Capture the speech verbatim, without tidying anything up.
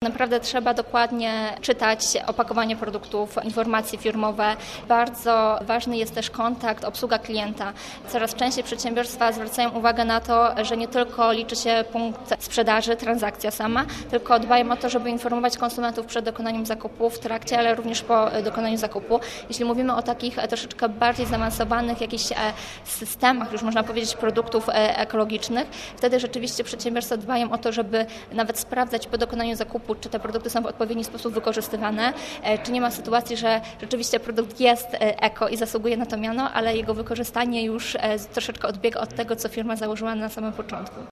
naprawdę trzeba dokładnie czytać opakowanie produktów, informacje firmowe. Bardzo ważny jest też kontakt, obsługa klienta. Coraz częściej przedsiębiorstwa zwracają uwagę na to, że nie tylko liczy się punkt sprzedaży, transakcja sama, tylko dbają o to, żeby informować konsumentów przed dokonaniem zakupu, w trakcie, ale również po dokonaniu zakupu. Jeśli mówimy o takich troszeczkę bardziej zaawansowanych jakichś systemach, już można powiedzieć produktów ekologicznych, wtedy rzeczywiście przedsiębiorstwa dbają o to, żeby nawet sprawdzać po dokonaniu zakupu, czy te produkty są w odpowiedni sposób wykorzystywane, czy nie ma sytuacji, że rzeczywiście produkt jest eko i zasługuje na to miano, ale jego wykorzystanie już troszeczkę odbiega od tego, co firma założyła na samym początku.